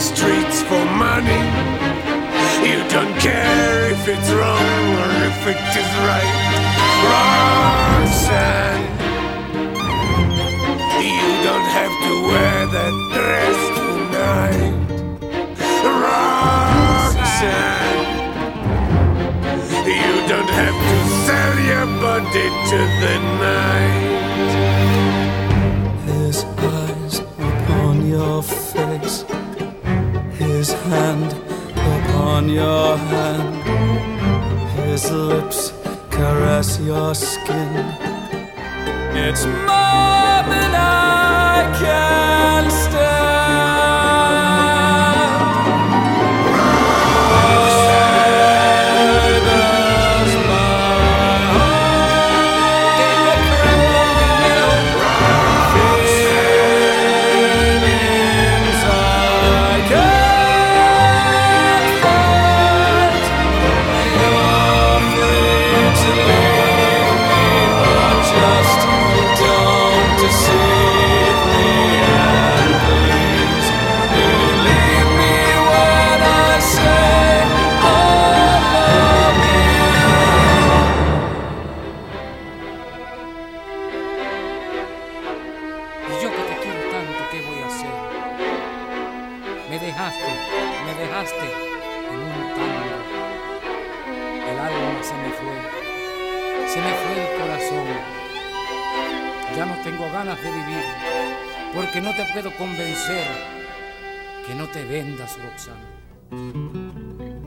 streets for money. You don't care if it's wrong or if it is right. Roxanne, you don't have to wear that dress tonight. Roxanne, you don't have to sell your body to the night. His eyes upon your face, his hand upon your hand, his lips caress your skin. It's more than I can stand. Porque no te puedo convencer que no te vendas, Roxana.